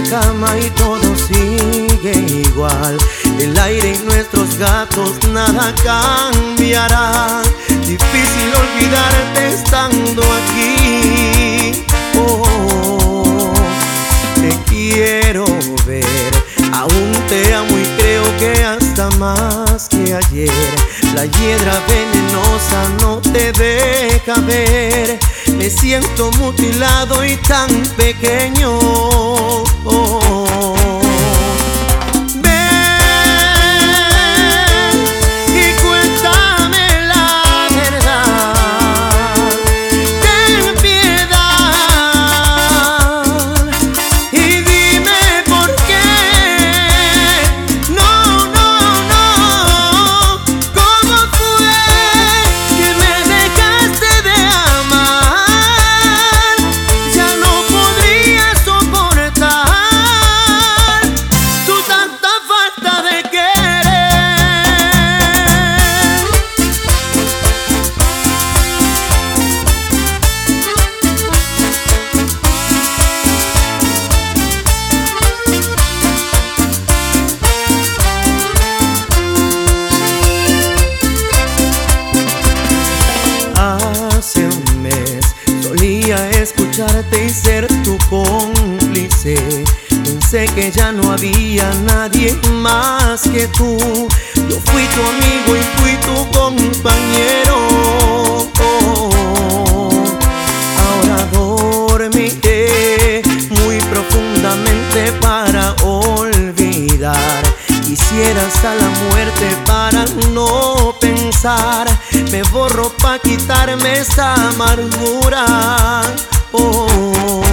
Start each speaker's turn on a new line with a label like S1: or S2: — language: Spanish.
S1: cama y todo sigue igual. El aire y nuestros gatos, nada cambiará. Difícil olvidarte estando aquí. Oh, te quiero ver, aún te amo y creo que hasta más que ayer. La hiedra venenosa no te deja ver. Me siento mutilado y tan pequeño. Escucharte y ser tu cómplice. Pensé que ya no había nadie más que tú. Yo fui tu amigo y fui tu compañero. Ahora dormiré muy profundamente para olvidar. Quisiera hasta la muerte para no pensar. Me borro pa' quitarme esta amargura. Oh.